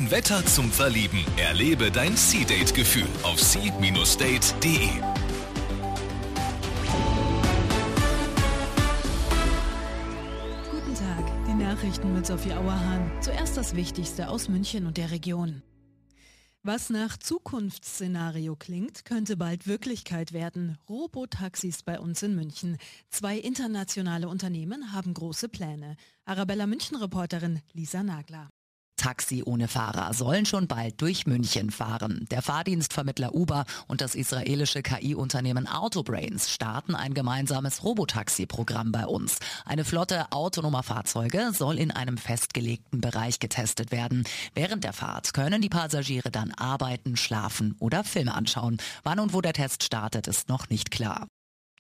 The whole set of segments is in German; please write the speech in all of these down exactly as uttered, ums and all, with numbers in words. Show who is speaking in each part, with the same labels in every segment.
Speaker 1: Wetter zum Verlieben. Erlebe dein Sea-Date-Gefühl auf sea Bindestrich date punkt de.
Speaker 2: Guten Tag, die Nachrichten mit Sophie Auerhahn. Zuerst das Wichtigste aus München und der Region. Was nach Zukunftsszenario klingt, könnte bald Wirklichkeit werden. Robotaxis bei uns in München. Zwei internationale Unternehmen haben große Pläne. Arabella München-Reporterin Lisa Nagler.
Speaker 3: Taxi ohne Fahrer sollen schon bald durch München fahren. Der Fahrdienstvermittler Uber und das israelische K I-Unternehmen Autobrains starten ein gemeinsames Robotaxi-Programm bei uns. Eine Flotte autonomer Fahrzeuge soll in einem festgelegten Bereich getestet werden. Während der Fahrt können die Passagiere dann arbeiten, schlafen oder Filme anschauen. Wann und wo der Test startet, ist noch nicht klar.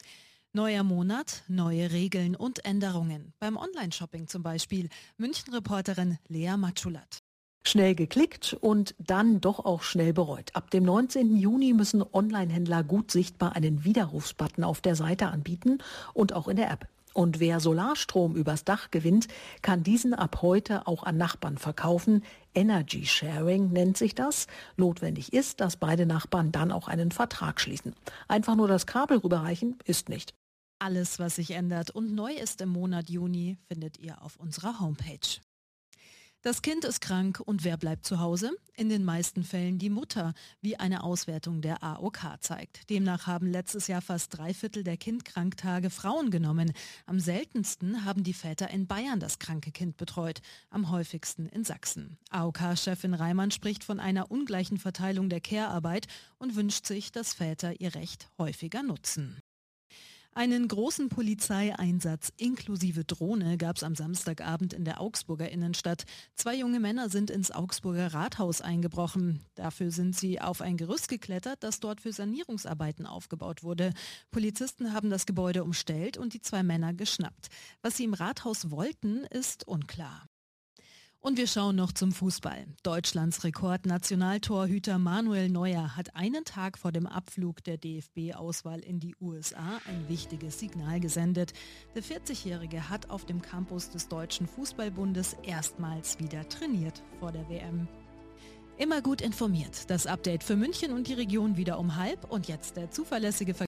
Speaker 2: Neuer Monat, neue Regeln und Änderungen. Beim Online-Shopping zum Beispiel. München-Reporterin Lea Matschulat.
Speaker 4: Schnell geklickt und dann doch auch schnell bereut. Ab dem neunzehnten Juni müssen Online-Händler gut sichtbar einen Widerrufsbutton auf der Seite anbieten und auch in der App. Und wer Solarstrom übers Dach gewinnt, kann diesen ab heute auch an Nachbarn verkaufen. Energy Sharing nennt sich das. Notwendig ist, dass beide Nachbarn dann auch einen Vertrag schließen. Einfach nur das Kabel rüberreichen ist nicht.
Speaker 2: Alles, was sich ändert und neu ist im Monat Juni, findet ihr auf unserer Homepage. Das Kind ist krank und wer bleibt zu Hause? In den meisten Fällen die Mutter, wie eine Auswertung der A O K zeigt. Demnach haben letztes Jahr fast drei Viertel der Kindkranktage Frauen genommen. Am seltensten haben die Väter in Bayern das kranke Kind betreut, am häufigsten in Sachsen. A O K-Chefin Reimann spricht von einer ungleichen Verteilung der Care-Arbeit und wünscht sich, dass Väter ihr Recht häufiger nutzen. Einen großen Polizeieinsatz inklusive Drohne gab es am Samstagabend in der Augsburger Innenstadt. Zwei junge Männer sind ins Augsburger Rathaus eingebrochen. Dafür sind sie auf ein Gerüst geklettert, das dort für Sanierungsarbeiten aufgebaut wurde. Polizisten haben das Gebäude umstellt und die zwei Männer geschnappt. Was sie im Rathaus wollten, ist unklar. Und wir schauen noch zum Fußball. Deutschlands Rekord-Nationaltorhüter Manuel Neuer hat einen Tag vor dem Abflug der D F B-Auswahl in die U S A ein wichtiges Signal gesendet. Der vierzigjährige hat auf dem Campus des Deutschen Fußballbundes erstmals wieder trainiert vor der W M. Immer gut informiert. Das Update für München und die Region wieder um halb und jetzt der zuverlässige Verkehr.